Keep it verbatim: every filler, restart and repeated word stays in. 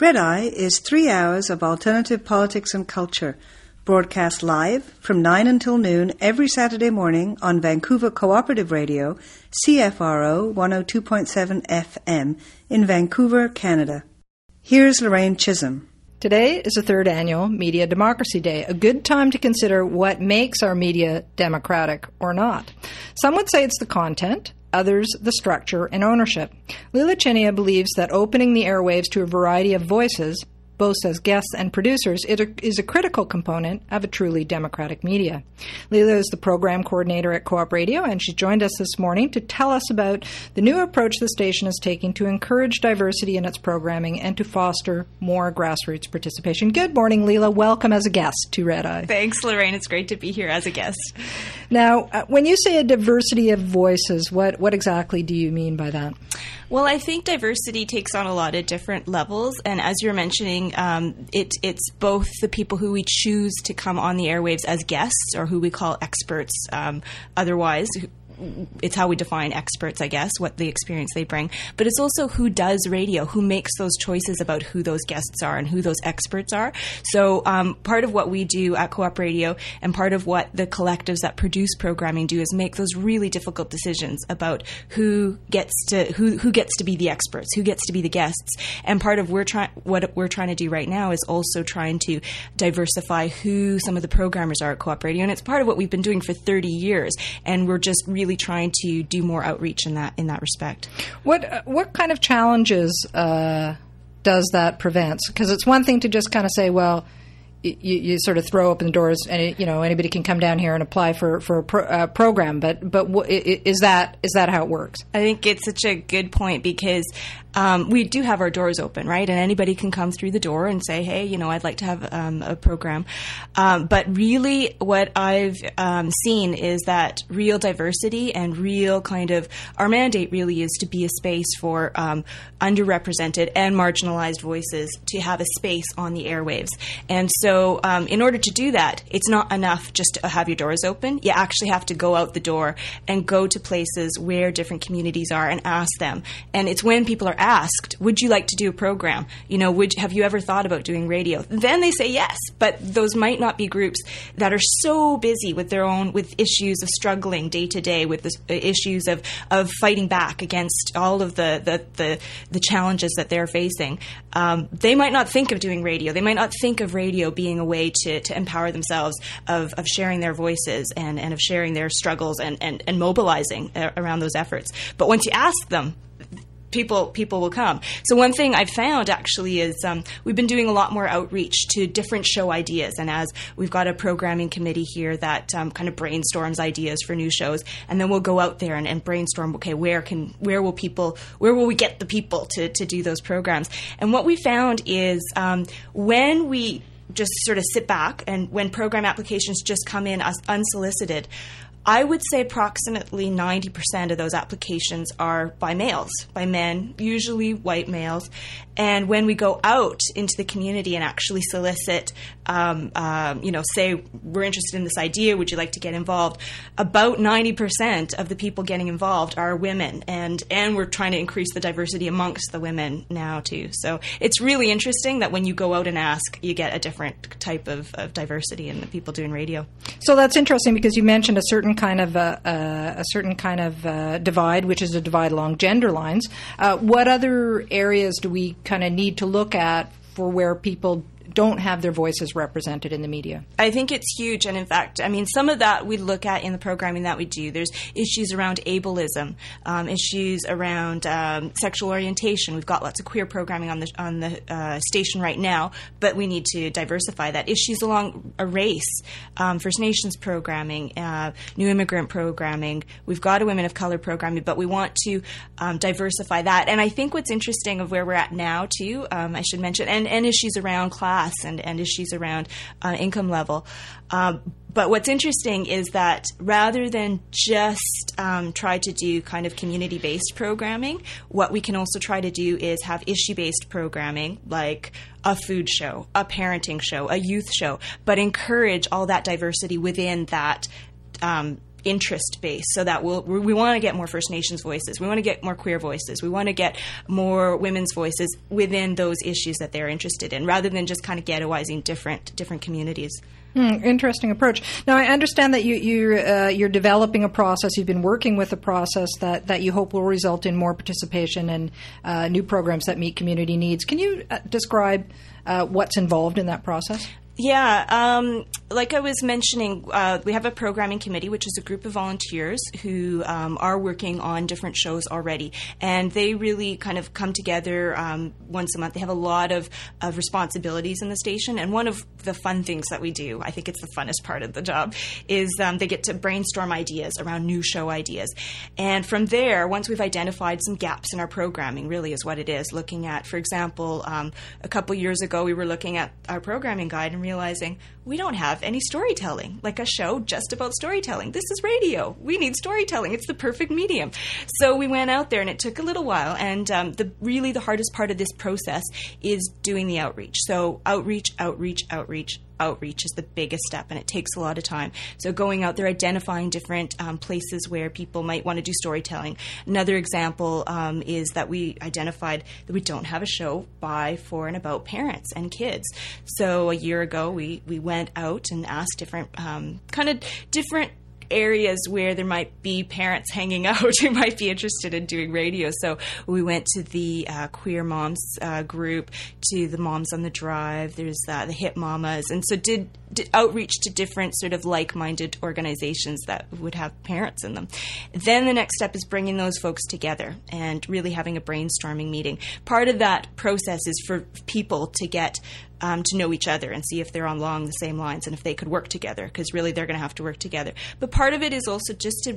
Red Eye is three hours of alternative politics and culture, broadcast live from nine until noon every Saturday morning on Vancouver Cooperative Radio, C F R O one oh two point seven F M in Vancouver, Canada. Here's Lorraine Chisholm. Today is the third annual Media Democracy Day, a good time to consider what makes our media democratic or not. Some would say it's the content, others the structure and ownership. Leela Chinia believes that opening the airwaves to a variety of voices, both as guests and producers, it is a critical component of a truly democratic media. Leela is the program coordinator at Co-op Radio, and she joined us this morning to tell us about the new approach the station is taking to encourage diversity in its programming and to foster more grassroots participation. Good morning, Leela. Welcome as a guest to Red Eye. Thanks, Lorraine. It's great to be here as a guest. Now, uh, when you say a diversity of voices, what, what exactly do you mean by that? Well, I think diversity takes on a lot of different levels, and as you're mentioning, um, it, it's both the people who we choose to come on the airwaves as guests, or who we call experts um, otherwise. It's how we define experts, I guess, what the experience they bring. But it's also who does radio, who makes those choices about who those guests are and who those experts are. So um, part of what we do at Co-op Radio and part of what the collectives that produce programming do is make those really difficult decisions about who gets to who who gets to be the experts, who gets to be the guests. And part of we're trying what we're trying to do right now is also trying to diversify who some of the programmers are at Co-op Radio. And it's part of what we've been doing for thirty years. And we're just really trying to do more outreach in that in that respect. What uh, what kind of challenges uh, does that prevent? Because it's one thing to just kind of say, well, you, you sort of throw open the doors, and you know anybody can come down here and apply for for a pro, uh, program. But but w- is that is that how it works? I think it's such a good point because um, we do have our doors open, right? And anybody can come through the door and say, hey, you know, I'd like to have um, a program. Um, but really, what I've um, seen is that real diversity and real kind of our mandate really is to be a space for um, underrepresented and marginalized voices to have a space on the airwaves. And so. So um, in order to do that, it's not enough just to have your doors open. You actually have to go out the door and go to places where different communities are and ask them. And it's when people are asked, would you like to do a program? You know, would have you ever thought about doing radio? Then they say yes, but those might not be groups that are so busy with their own, with issues of struggling day to day, with the uh, issues of, of fighting back against all of the, the, the, the challenges that they're facing. Um, they might not think of doing radio. They might not think of radio being being a way to, to empower themselves, of, of sharing their voices and, and of sharing their struggles and, and, and mobilizing around those efforts. But once you ask them, people people will come. So one thing I've found actually is um, we've been doing a lot more outreach to different show ideas. And as we've got a programming committee here that um, kind of brainstorms ideas for new shows, and then we'll go out there and, and brainstorm, okay, where can where will people, where will we get the people to, to do those programs? And what we found is um, when we just sort of sit back and when program applications just come in as unsolicited, I would say approximately ninety percent of those applications are by males, by men, usually white males. And when we go out into the community and actually solicit, um, um, you know, say we're interested in this idea, would you like to get involved? About ninety percent of the people getting involved are women, and, and we're trying to increase the diversity amongst the women now too. So it's really interesting that when you go out and ask, you get a different type of, of diversity in the people doing radio. So that's interesting because you mentioned a certain kind of uh, uh, a certain kind of uh, divide, which is a divide along gender lines. Uh, what other areas do we kind of need to look at for where people don't have their voices represented in the media? I think it's huge. And in fact, I mean, some of that we look at in the programming that we do. There's issues around ableism, um, issues around um, sexual orientation. We've got lots of queer programming on the on the uh, station right now, but we need to diversify that. Issues along a race, um, First Nations programming, uh, new immigrant programming. We've got a women of color programming, but we want to um, diversify that. And I think what's interesting of where we're at now, too, um, I should mention, and, and issues around class and, and issues around uh, income level. Um, but what's interesting is that rather than just um, try to do kind of community-based programming, what we can also try to do is have issue-based programming like a food show, a parenting show, a youth show, but encourage all that diversity within that um interest base, so that we'll, we want to get more First Nations voices. We want to get more queer voices. We want to get more women's voices within those issues that they're interested in, rather than just kind of ghettoizing different different communities. Hmm, interesting approach. Now, I understand that you, you're, uh, you're developing a process, you've been working with a process that, that you hope will result in more participation and uh, new programs that meet community needs. Can you uh, describe uh, what's involved in that process? Yeah, um, like I was mentioning, uh, we have a programming committee, which is a group of volunteers who um, are working on different shows already. And they really kind of come together um, once a month. They have a lot of, of responsibilities in the station. And one of the fun things that we do, I think it's the funnest part of the job, is um, they get to brainstorm ideas around new show ideas. And from there, once we've identified some gaps in our programming, really is what it is, looking at, for example, um, a couple years ago, we were looking at our programming guide and realizing we don't have any storytelling, like a show just about storytelling. This is radio. We need storytelling. It's the perfect medium. So we went out there, and it took a little while. And um, the really the hardest part of this process is doing the outreach. So outreach, outreach, outreach. Outreach is the biggest step, and it takes a lot of time. So going out there, identifying different um, places where people might want to do storytelling. Another example um, is that we identified that we don't have a show by, for, and about parents and kids. So a year ago, we, we went out and asked different, um, kind of different areas where there might be parents hanging out who might be interested in doing radio. So we went to the uh, Queer Moms uh, group, to the Moms on the Drive, there's uh, the Hip Mamas, and so did, did outreach to different sort of like-minded organizations that would have parents in them. Then the next step is bringing those folks together and really having a brainstorming meeting. Part of that process is for people to get Um, to know each other and see if they're along the same lines and if they could work together, because really they're going to have to work together. But part of it is also just to